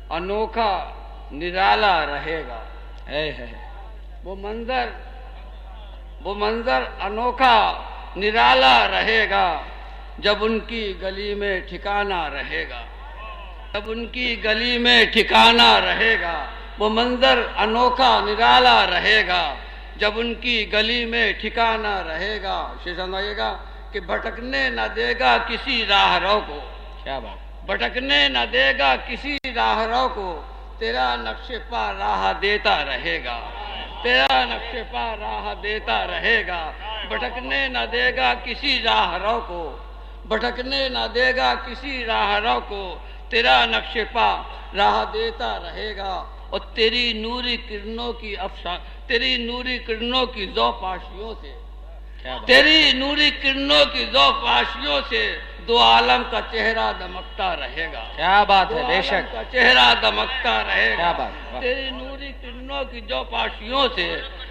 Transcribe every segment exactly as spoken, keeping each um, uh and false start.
انوکھا نرالا رہے گا. ہے ہے وہ منظر وہ منظر انوکھا نرالا رہے گا جب ان کی گلی میں ٹھکانہ رہے گا. جب ان کی گلی میں ٹھکانہ رہے گا وہ منظر انوکھا نرالا رہے گا جب ان کی گلی میں ٹھکانہ رہے گا. شیشان آئیے گا کہ بھٹکنے نہ دے گا کسی راہ رو کو. کیا بات. بھٹکنے نہ دے گا کسی راہ رو کو تیرا نقش پا راہ دیتا رہے گا. تیرا نقش پا راہ دیتا رہے گا. بھٹکنے نہ دے گا کسی راہ رو کو بھٹکنے نہ دے گا کسی راہ رو کو تیرا نقش پا راہ دیتا رہے گا. اور تیری نوری کرنوں کی افشان تیری نوری کرنوں کی ذو پاشیوں سے تیری نوری کرنوں کی ذو پاشیوں سے دو عالم کا چہرہ دمکتا رہے گا. کیا بات ہے. بے شک کا چہرہ دمکتا رہے گا. تیری نوری کرنوں کی ذو پاشیوں سے.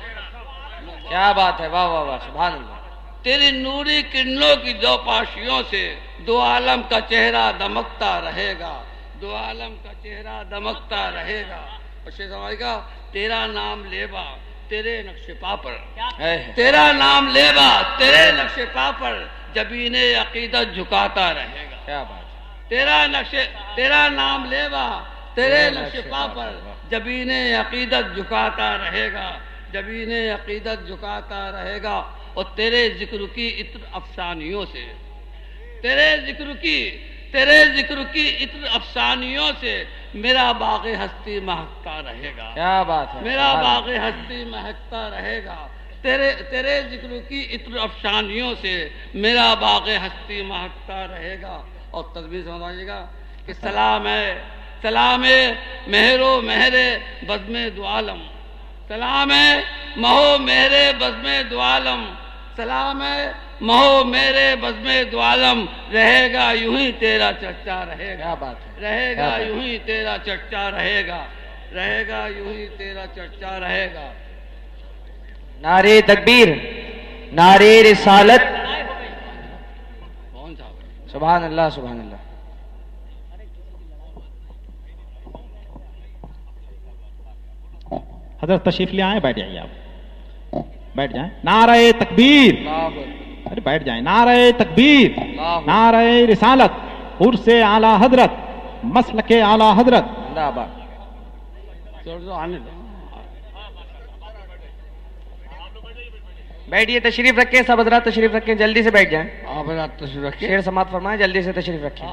کیا بات ہے. واہ واہ واہ سبحان اللہ. تیری نوری کرنوں کی ذو پاشیوں سے دو عالم کا چہرہ دمکتا رہے گا. دو عالم کا چہرہ دمکتا رہے گا. اور شیخ سمجھے گا تیرا نام لیبا تیرے نقش پا پر تیرا نام لیبا تیرے نقش پا پر جبین عقیدت جھکاتا رہے گا. کیا بات. تیرا نقش تیرا نام لیبا تیرے نقش پا پر جبین عقیدت جھکاتا رہے گا. جبین عقیدت جھکاتا رہے گا. اور تیرے ذکر کی عطر افسانیوں سے تیرے ذکر کی تیرے ذکر کی عطر افسانیوں سے میرا باغ ہستی مہکتا رہے گا. کیا بات ہے. میرا باغ ہستی مہکتا رہے گا. تیرے تیرے ذکر کی عطر افسانیوں سے میرا باغ ہستی مہکتا رہے گا. اور تسبیح سمجھائیے گا کہ سلام ہے سلام ہے مہر و مہر بزم دو عالم. سلام ہے مہو میرے بزم دو عالم. سلام ہے مہو میرے بزم دو عالم. رہے گا یوں ہی تیرا چرچا رہے گا. بات ہے. رہے گا یوں ہی تیرا چرچا رہے گا. رہے گا یوں ہی تیرا چرچا رہے گا. نعرے تکبیر نعرے رسالت. سبحان اللہ سبحان اللہ. حضرت تشریف لے آئیں. بیٹھ جائیے آپ بیٹھ جائیں. نعرہ تکبیر. ارے بیٹھ جائیں. نعرہ تکبیر نعرہ رسالت عرس اعلی حضرت مسلک اعلی حضرت. بیٹھیے تشریف رکھیں. سب حضرات تشریف رکھیں. جلدی سے بیٹھ جائیں. آپ حضرات تشریف رکھیں. شیر سماعت فرمائیں. جلدی سے تشریف رکھیں.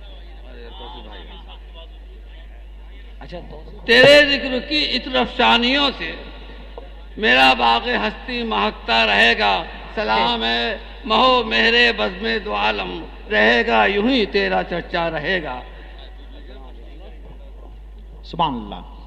اچھا تیرے ذکر کی عطر افسانیوں سے میرا باغ ہستی مہکتا رہے گا. سلام ہے مہو مہرے بزم دو عالم. رہے گا یوں ہی تیرا چرچا رہے گا. سبحان اللہ.